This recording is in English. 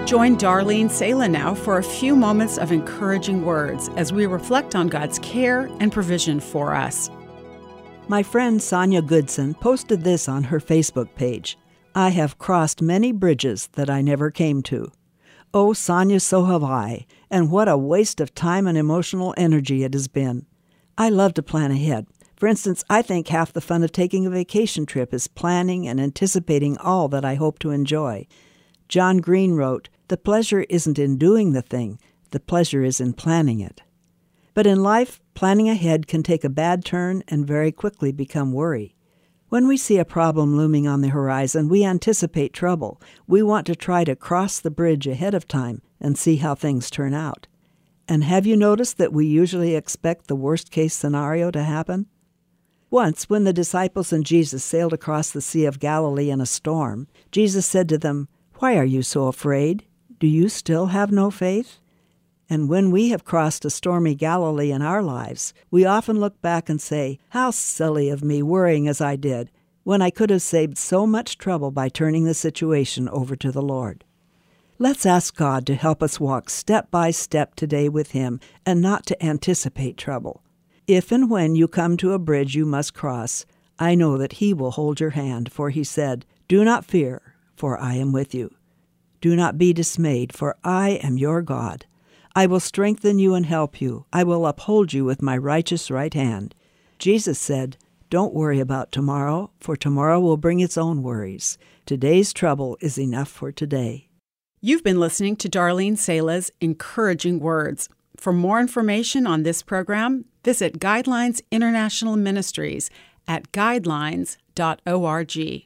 Join Darlene Sala now for a few moments of encouraging words as we reflect on God's care and provision for us. My friend Sonia Goodson posted this on her Facebook page. I have crossed many bridges that I never came to. Oh, Sonia, so have I, and what a waste of time and emotional energy it has been. I love to plan ahead. For instance, I think half the fun of taking a vacation trip is planning and anticipating all that I hope to enjoy. John Green wrote, "The pleasure isn't in doing the thing, the pleasure is in planning it." But in life, planning ahead can take a bad turn and very quickly become worry. When we see a problem looming on the horizon, we anticipate trouble. We want to try to cross the bridge ahead of time and see how things turn out. And have you noticed that we usually expect the worst-case scenario to happen? Once, when the disciples and Jesus sailed across the Sea of Galilee in a storm, Jesus said to them, "Why are you so afraid? Do you still have no faith?" And when we have crossed a stormy Galilee in our lives, we often look back and say, "How silly of me worrying as I did, when I could have saved so much trouble by turning the situation over to the Lord." Let's ask God to help us walk step by step today with Him and not to anticipate trouble. If and when you come to a bridge you must cross, I know that He will hold your hand, for He said, "Do not fear, for I am with you. Do not be dismayed, for I am your God. I will strengthen you and help you. I will uphold you with my righteous right hand." Jesus said, "Don't worry about tomorrow, for tomorrow will bring its own worries. Today's trouble is enough for today." You've been listening to Darlene Sala's encouraging words. For more information on this program, visit Guidelines International Ministries at guidelines.org.